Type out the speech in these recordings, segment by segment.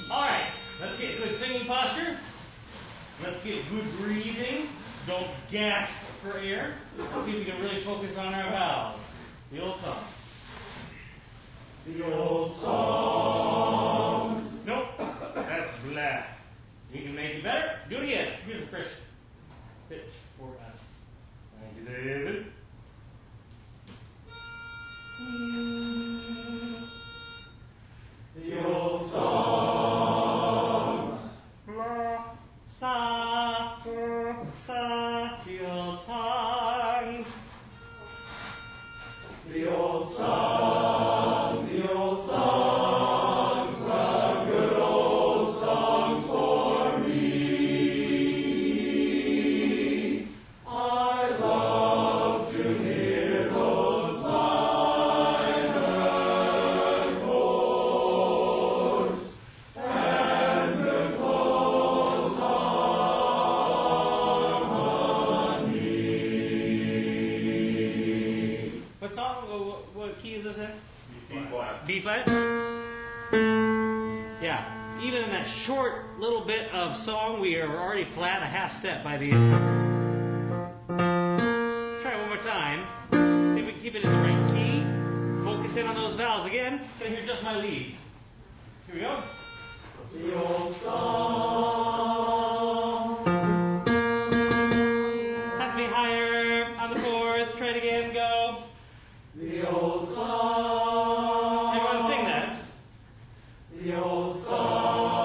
Alright, let's get good singing posture. Let's get good breathing. Don't gasp for air. Let's see if we can really focus on our vowels. The old song. The old songs. Nope, that's blah. You can make it better. Do it again. Here's the first pitch for us. Thank you, David. The old songs. La, sa, sa, the old songs. The old songs, the old songs, the good old songs for me. I love to hear those minor chords and the close harmony. What song? What key is this in? B flat. B flat? Yeah. Even in that short little bit of song, we are already flat a half step by the end. Try it one more time. See if we can keep it in the right key. Focus in on those vowels again. Can I hear just my leads? Here we go. The old song. Has to be higher on the fourth. Try it again. Go. The old song. Everyone sing that. The old song.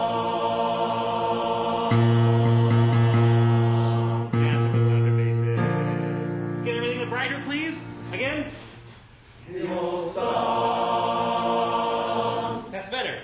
That's a good under bases. Let's get everything brighter, please. Again. The old song. That's better.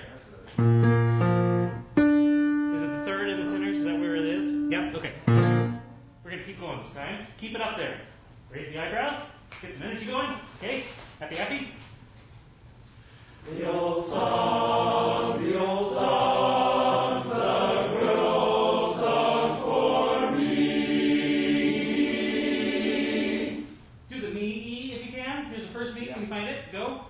Is it the third in the tenors? Is that where it is? Yep. Okay. We're going to keep going this time. Keep it up there. Raise the eyebrows. Get some energy going. Okay? Happy, happy? The old songs, the old songs, the good old songs for me. Do the me, E if you can. Here's the first beat. Can you find it? Go.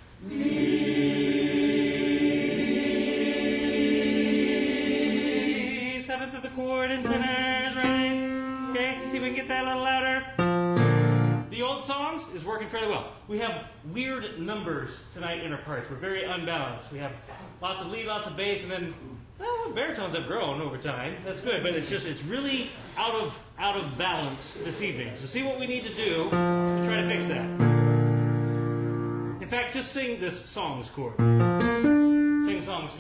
Me. Seventh of the chord in tenors, right? Okay? See if we can get that a little louder. The old songs is working fairly well. We have weird numbers tonight in our parts. We're very unbalanced. We have lots of lead, lots of bass, and then, well, baritones have grown over time. That's good, but it's really out of balance this evening. So see what we need to do to try to fix that. In fact, just sing this chord. Sing songs